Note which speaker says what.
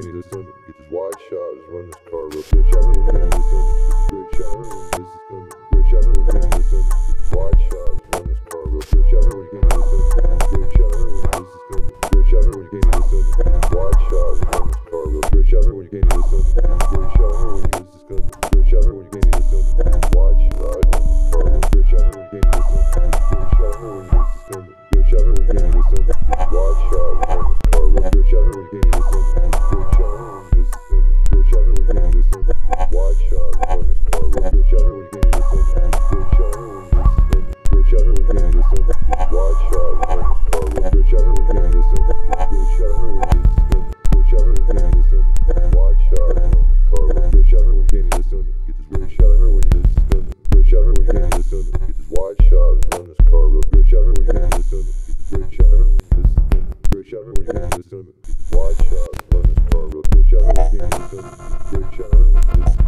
Speaker 1: gain this limit. Get this wide shot, just run this car real quick. Shot when you gain this limit. Great shot when this is coming. Great shot when you gain this limit. Get this wide shot, just run this car real quick. Shot when you gain this limit. Great shot when this is coming. Great shot when you gain this limit. Wide shot, just run this car real quick. Shot when you gain this limit. Great shot when this is coming. Great shot when you gain this limit. Wide shot, just run this car real quick. Shot when you gain this limit. Great shot when this is coming. Great shot when you gain this limit. Wide shot, just run this car real quick. Shot when you gain this limit. Great shot when this is coming. Great shot when you gain this limit. Wide shot, just run this car real quick. Shot when you gain this limit. Great shot when this is coming. Great shot when you gain this limit. Wide shot, just run this car real quick. Shot when you gain this limit. Great shot when this is coming. Great shot when you gain this limit. Wide shot, just run this car real quick. Shot when you gain this limit. Get this great shot when you this is coming. Great shot when you gain this limit. Get this wide shot, just run this car real quick. Shot when you gain this limit. Get this great shot when this is coming. Great shot when you gain this limit. Get this wide shot, just run this car real quick. Shot when you gain this limit. Great shot when this is